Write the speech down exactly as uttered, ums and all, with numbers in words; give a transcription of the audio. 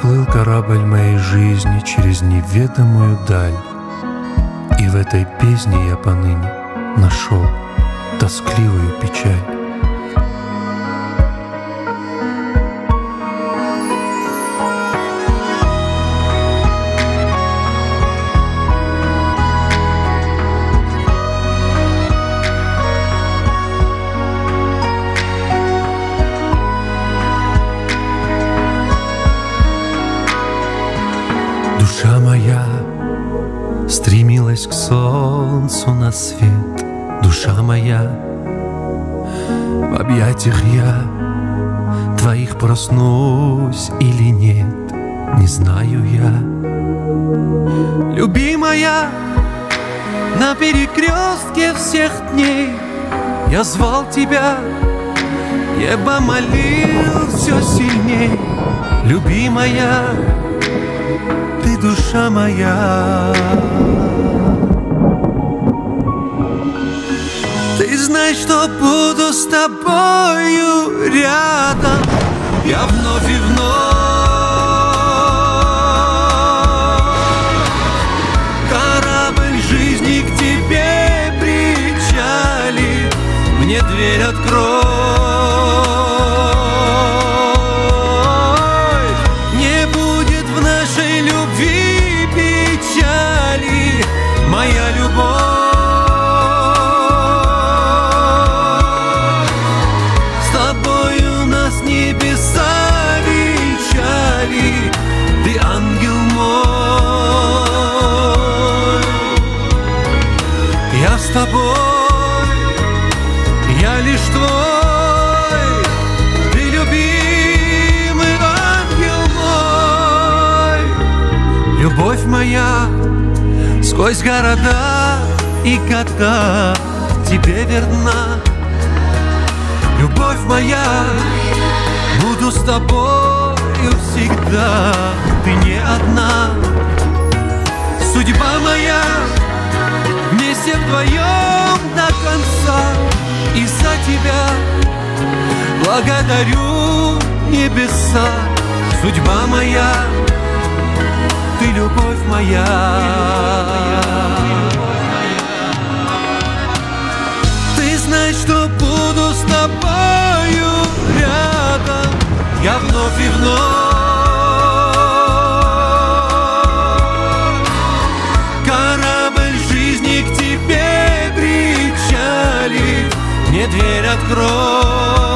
поплыл корабль моей жизни через неведомую даль, и в этой песне я поныне нашел тоскливую печаль. Душа моя стремилась к солнцу на свет, душа моя, в объятиях я твоих проснусь или нет, не знаю я. Любимая, на перекрестке всех дней я звал тебя, небо молил все сильней. Любимая, ты душа моя. Ты знаешь, что буду с тобою рядом, я вновь и вновь. Корабль жизни к тебе причалит, мне дверь открой. Не будет в нашей любви печали, моя любовь. Ты ангел мой, я с тобой, я лишь твой, ты любимый ангел мой. Любовь моя сквозь города и года тебе верна. Любовь моя, буду с тобой всегда, ты не одна. Судьба моя, вместе вдвоем до конца. И за тебя благодарю небеса. Судьба моя, ты любовь моя. Ты знаешь, что буду с тобою рядом, я вновь и вновь. Корабль жизни к тебе причалит, мне дверь открой.